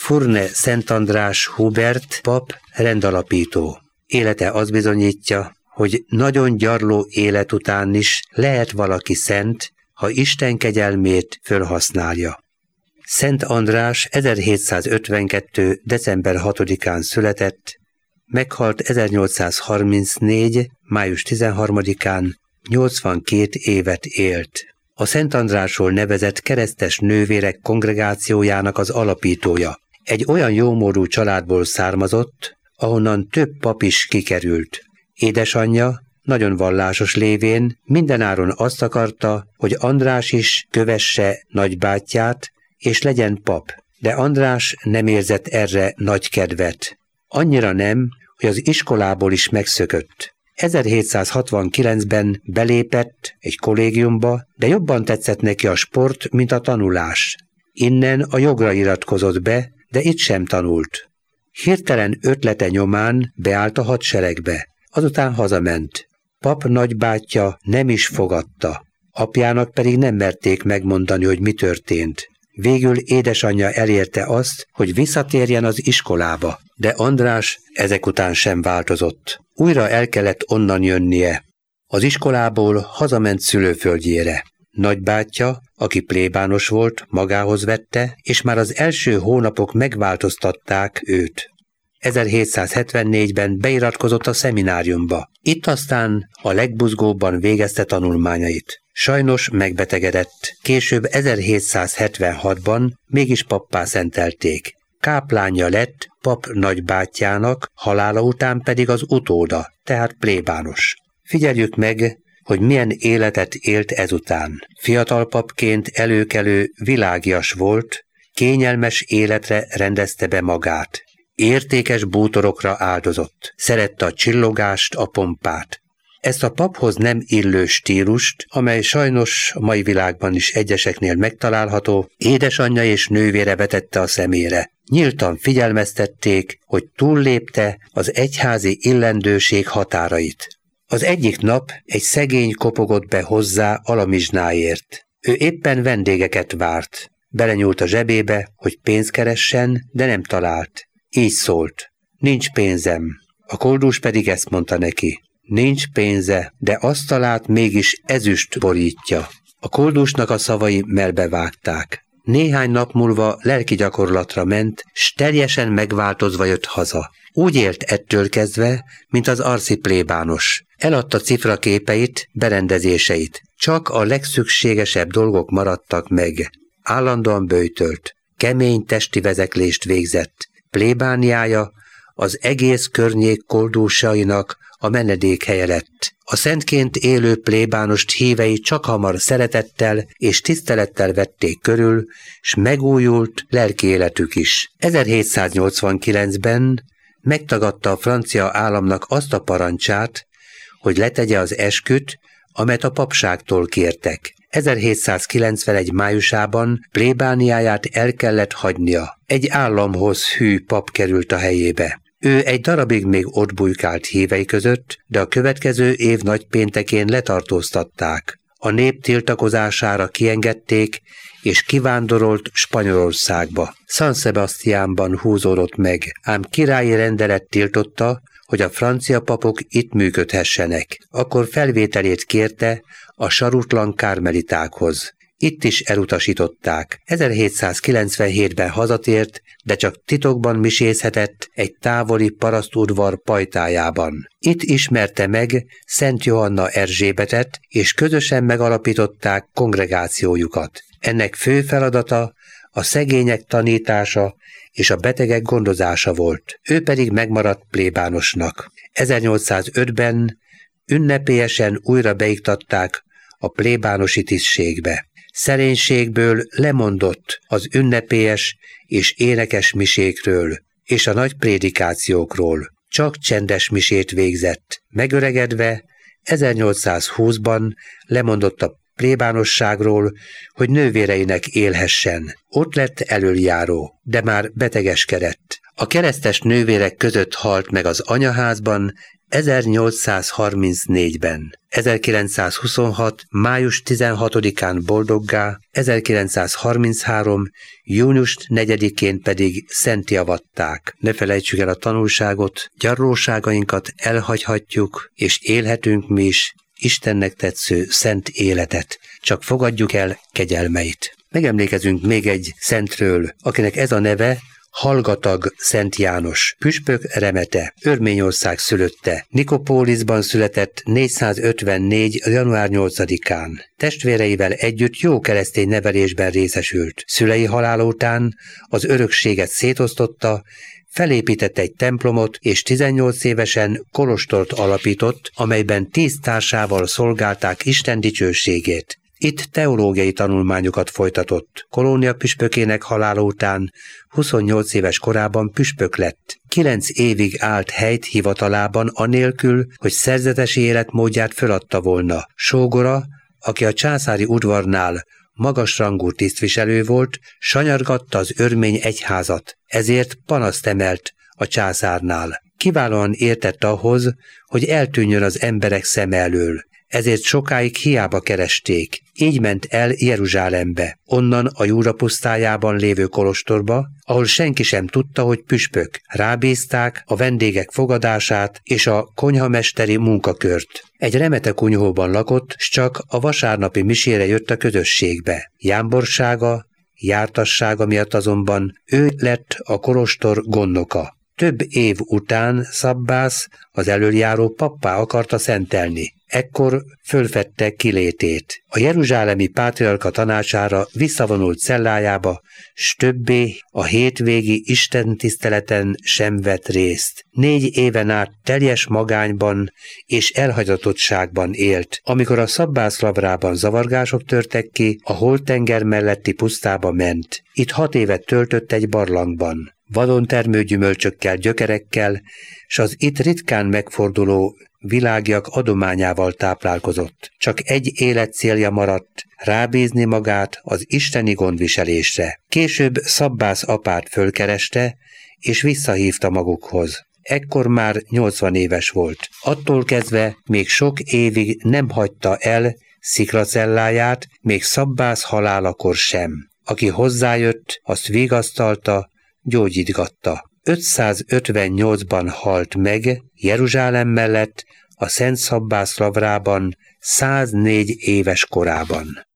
Furne Szent András Hubert pap rendalapító. Élete azt bizonyítja, hogy nagyon gyarló élet után is lehet valaki szent, ha Isten kegyelmét fölhasználja. Szent András 1752. december 6-án született, meghalt 1834. május 13-án, 82 évet élt. A Szent Andrásról nevezett keresztes nővérek kongregációjának az alapítója. Egy olyan jómódú családból származott, ahonnan több pap is kikerült. Édesanyja, nagyon vallásos lévén, mindenáron azt akarta, hogy András is kövesse nagybátyját, és legyen pap. De András nem érzett erre nagy kedvet. Annyira nem, hogy az iskolából is megszökött. 1769-ben belépett egy kollégiumba, de jobban tetszett neki a sport, mint a tanulás. Innen a jogra iratkozott be, de itt sem tanult. Hirtelen ötlete nyomán beállt a hadseregbe, azután hazament. Pap nagybátyja nem is fogadta, apjának pedig nem merték megmondani, hogy mi történt. Végül édesanyja elérte azt, hogy visszatérjen az iskolába, de András ezek után sem változott. Újra el kellett onnan jönnie. Az iskolából hazament szülőföldjére. Nagybátyja, aki plébános volt, magához vette, és már az első hónapok megváltoztatták őt. 1774-ben beiratkozott a szemináriumba. Itt aztán a legbuzgóbban végezte tanulmányait. Sajnos megbetegedett. Később 1776-ban mégis pappá szentelték. Káplánja lett pap nagybátyjának, halála után pedig az utóda, tehát plébános. Figyeljük meg, hogy milyen életet élt ezután. Fiatal papként előkelő világias volt, kényelmes életre rendezte be magát. Értékes bútorokra áldozott. Szerette a csillogást, a pompát. Ezt a paphoz nem illő stílust, amely sajnos a mai világban is egyeseknél megtalálható, édesanyja és nővére vetette a szemére. Nyíltan figyelmeztették, hogy túllépte az egyházi illendőség határait. Az egyik nap egy szegény kopogott be hozzá alamizsnáért. Ő éppen vendégeket várt. Belenyúlt a zsebébe, hogy pénzt keressen, de nem talált. Így szólt: nincs pénzem. A koldus pedig ezt mondta neki: nincs pénze, de azt talált, mégis ezüst borítja. A koldusnak a szavai melbevágták. Néhány nap múlva lelki gyakorlatra ment, s teljesen megváltozva jött haza. Úgy élt ettől kezdve, mint az arszi plébános. Eladta cifraképeit, berendezéseit. Csak a legszükségesebb dolgok maradtak meg. Állandóan böjtölt. Kemény testi vezeklést végzett. Plébániája az egész környék koldúsainak a menedékhelye lett. A szentként élő plébánost hívei csak hamar szeretettel és tisztelettel vették körül, s megújult lelki életük is. 1789-ben megtagadta a francia államnak azt a parancsát, hogy letegye az esküt, amelyet a papságtól kértek. 1791 májusában plébániáját el kellett hagynia. Egy államhoz hű pap került a helyébe. Ő egy darabig még ott bujkált hívei között, de a következő év nagypéntekén letartóztatták. A nép tiltakozására kiengedték, és kivándorolt Spanyolországba. San Sebastiánban húzódott meg, ám királyi rendelet tiltotta, hogy a francia papok itt működhessenek. Akkor felvételét kérte a sarutlan kármelitákhoz. Itt is elutasították. 1797-ben hazatért, de csak titokban misézhetett egy távoli parasztudvar pajtájában. Itt ismerte meg Szent Johanna Erzsébetet, és közösen megalapították kongregációjukat. Ennek fő feladata a szegények tanítása és a betegek gondozása volt. Ő pedig megmaradt plébánosnak. 1805-ben ünnepélyesen újra beiktatták a plébánosi tisztségbe. Szerénységből lemondott az ünnepélyes és énekes misékről és a nagy prédikációkról. Csak csendes misét végzett. Megöregedve 1820-ban lemondott a plébánosságról, hogy nővéreinek élhessen. Ott lett elöljáró, de már betegeskedett. A keresztes nővérek között halt meg az anyaházban 1834-ben, 1926. május 16-án boldoggá, 1933. június 4-én pedig szentté avatták. Ne felejtsük el a tanulságot, gyarlóságainkat elhagyhatjuk, és élhetünk mi is Istennek tetsző szent életet. Csak fogadjuk el kegyelmeit. Megemlékezünk még egy szentről, akinek ez a neve Hallgatag Szent János, püspök remete, Örményország szülötte. Nikopóliszban született 454. január 8-án. Testvéreivel együtt jó keresztény nevelésben részesült. Szülei halála után az örökséget szétosztotta, felépített egy templomot, és 18 évesen kolostort alapított, amelyben 10 társával szolgálták Isten dicsőségét. Itt teológiai tanulmányokat folytatott. Kolónia püspökének halála után 28 éves korában püspök lett. 9 évig állt helyt hivatalában anélkül, hogy szerzetesi életmódját föladta volna. Sógora, aki a császári udvarnál magasrangú tisztviselő volt, sanyargatta az örmény egyházat, ezért panaszt emelt a császárnál. Kiválóan értett ahhoz, hogy eltűnjön az emberek szeme elől. Ezért sokáig hiába keresték. Így ment el Jeruzsálembe, onnan a Júra pusztájában lévő kolostorba, ahol senki sem tudta, hogy püspök. Rábízták a vendégek fogadását és a konyhamesteri munkakört. Egy remete kunyhóban lakott, s csak a vasárnapi misére jött a közösségbe. Jámborsága, jártassága miatt azonban ő lett a kolostor gondnoka. Több év után Szabbász az elöljáró pappá akarta szentelni. Ekkor fölfedte kilétét. A jeruzsálemi pátriarka tanácsára visszavonult cellájába, s többé a hétvégi istentiszteleten sem vett részt. 4 éven át teljes magányban és elhagyatottságban élt. Amikor a Szabbász labrában zavargások törtek ki, a holtenger melletti pusztába ment. Itt 6 évet töltött egy barlangban. Vadon termő gyümölcsökkel, gyökerekkel, s az itt ritkán megforduló világiak adományával táplálkozott. Csak egy életcélja maradt, rábízni magát az isteni gondviselésre. Később Szabbász apát fölkereste, és visszahívta magukhoz. Ekkor már 80 éves volt. Attól kezdve még sok évig nem hagyta el sziklacelláját, még Szabbász halálakor sem. Aki hozzájött, azt vigasztalta, gyógyítgatta. 558-ban halt meg Jeruzsálem mellett a Szent Szabbász labrában 104 éves korában.